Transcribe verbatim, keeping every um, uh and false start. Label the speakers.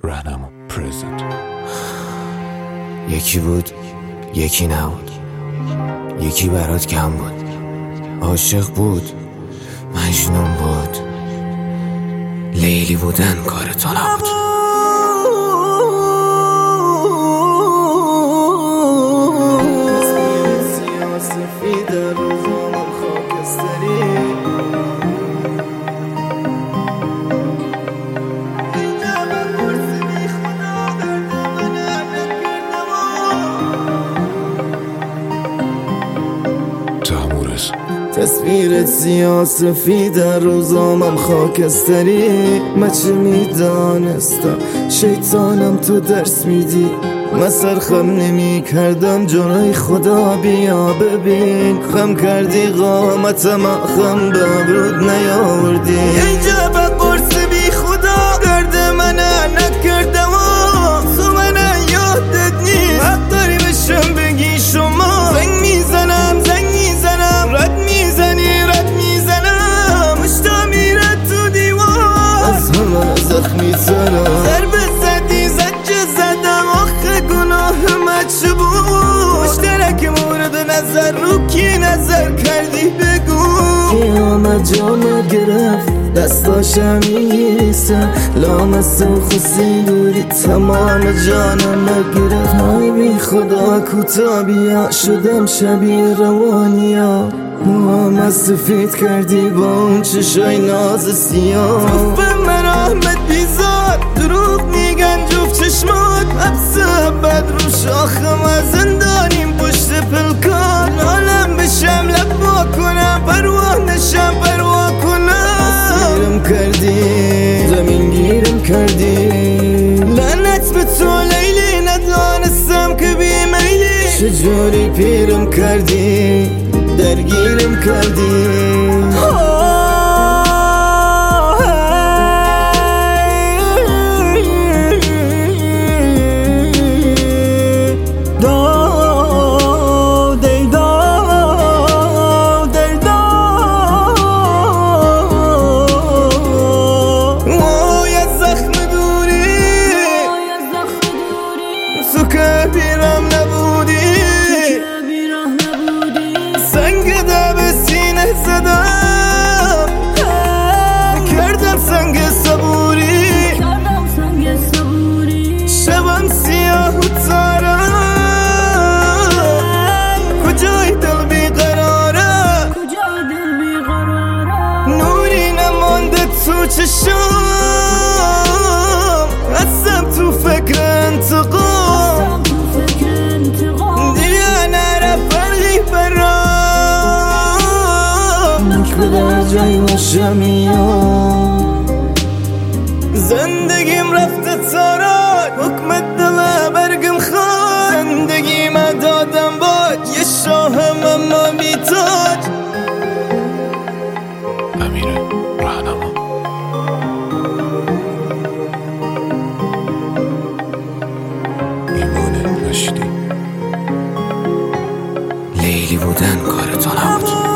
Speaker 1: رهنما پرزنت.
Speaker 2: یکی بود یکی نبود، یکی برات کم بود، عاشق بود مجنون بود، لیلی بودن کار تو نبود.
Speaker 3: تصویرت سیاه سفید در روزامم خاکستری. من چه میدانستم شیطانم تو درس میدی. من سرخم نمی کردم جانای خدا بیا ببین. خم کردی قامتم خم به ابرود نیاوردی. اینجا به قرص بی خدا درد من نکردم تو من یادت نیست. حق داری بشم بگی شما زنگ میزنم زنگ میزنم رد میزنی رد میزنم مشتا میره تو دیوار از همه زخمی ترم. ضربه زدی زجه زدم آخه گناه من چه بود؟ مشترک مورد نظر رو کی نظر کردی بگو. قیامت جامه گرفت دستاشم میگیسم لامست و خوصی دوری تمام جانم نگرفت. های بی خدا کتابیا شدم شبیه روانیا. موام از سفید کردی با اون چشای ناز سیاه. توف من احمد بیزار دروغ میگن جفت چشمات. حبس بد رو شاخم از زندانیم پشت پلکان. عالم بشم لب وا کنم پروا نشم پروا کنم. گیرم کردی زمین گیرم کردی. لعنت به تو لیلی ندانستم که بی میلی. چجوری پیرم کردی درگیرم کردی. تو که بیرم نبودی سنگ ده به سینه زدم کردم سنگ صبوری. شبم سیاه و تارم کجای دل بیقراره. نوری نمانده تو چشم هستم تو فکر انتقام. در جای مشمیام زندگیم رفته تارات حکمت دل برگم خواد. زندگیم دادم باج یه شاهم اما بی تاج.
Speaker 1: امیر رهنما. ایمان رشدی.
Speaker 2: لیلی بودن کار تو نبود.